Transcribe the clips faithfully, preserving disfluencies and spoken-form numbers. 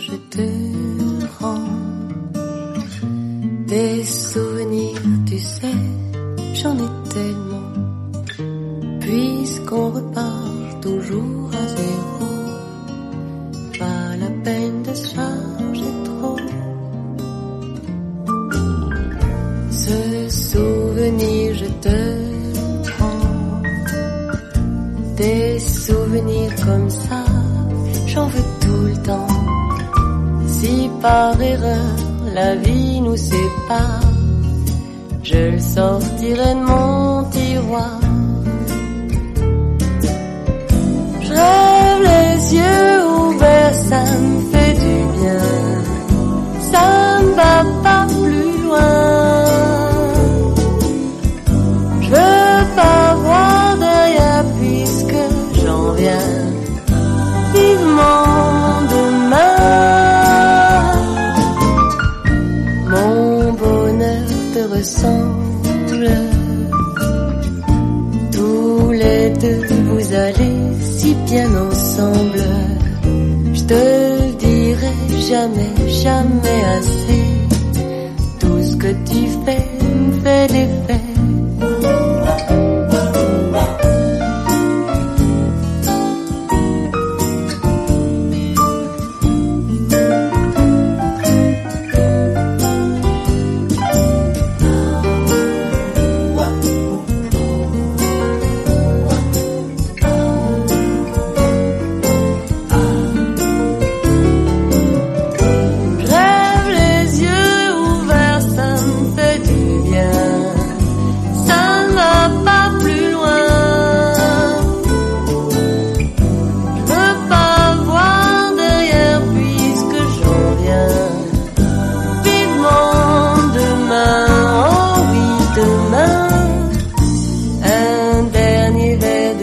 je te rends des souvenirs, tu sais, j'en ai tellement. Puisqu'on repart toujours à zéro, pas la peine de se charger trop. Ce souvenir, je te rends des souvenirs comme ça, j'en veux tout le temps. Si par erreur la vie nous sépare, je le sortirai de mon tiroir. Je rêve les yeux ouverts, ça me fait du bien, ça ne va pas plus loin. Je veux pas voir derrière puisque j'en viens vivement demain. Mon bonheur te ressemble, tous les deux vous allez si bien ensemble. Je te le dirai jamais, jamais assez. Tout ce que tu fais me fait l'effet.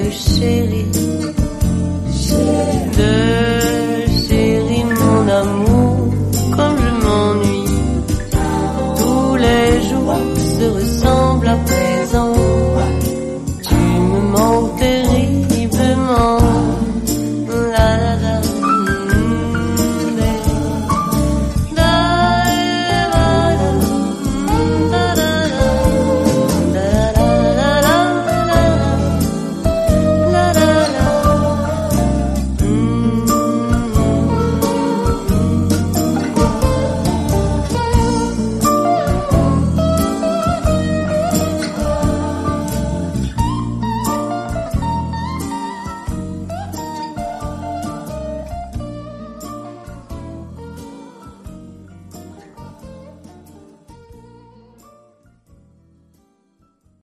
Chérie, de chérie mon amour.